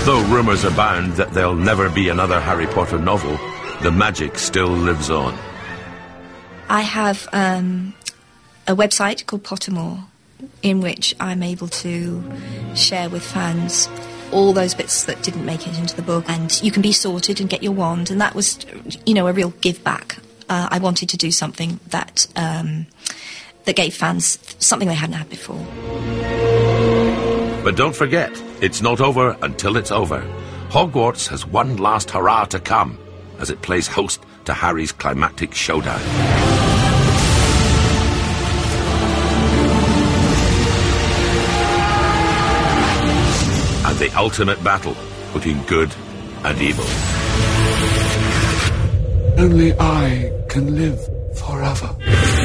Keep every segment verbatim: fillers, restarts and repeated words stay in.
Although rumours abound that there'll never be another Harry Potter novel, the magic still lives on. I have um, a website called Pottermore, in which I'm able to share with fans all those bits that didn't make it into the book, and you can be sorted and get your wand, and that was, you know, a real give back. Uh, I wanted to do something that um, that gave fans something they hadn't had before. But don't forget, it's not over until it's over. Hogwarts has one last hurrah to come as it plays host to Harry's climactic showdown. And the ultimate battle between good and evil. Only I can live forever.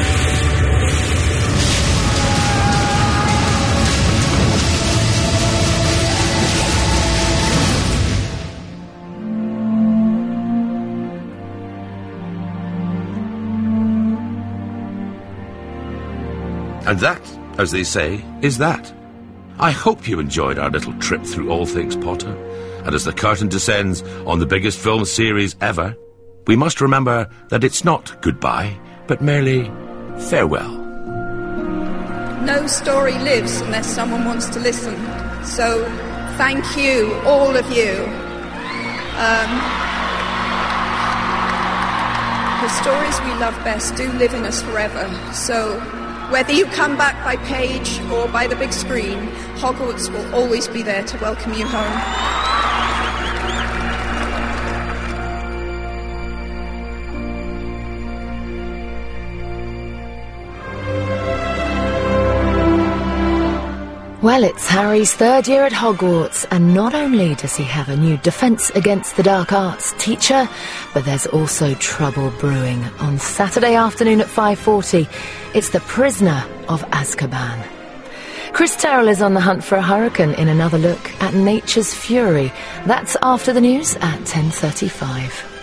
And that, as they say, is that. I hope you enjoyed our little trip through all things Potter. And as the curtain descends on the biggest film series ever, we must remember that it's not goodbye, but merely farewell. No story lives unless someone wants to listen. So, thank you, all of you. Um, the stories we love best do live in us forever. So, whether you come back by page or by the big screen, Hogwarts will always be there to welcome you home. Well, it's Harry's third year at Hogwarts, and not only does he have a new Defence Against the Dark Arts teacher, but there's also trouble brewing. On Saturday afternoon at five forty, it's The Prisoner of Azkaban. Chris Terrell is on the hunt for a hurricane in another look at nature's fury. That's after the news at ten thirty-five.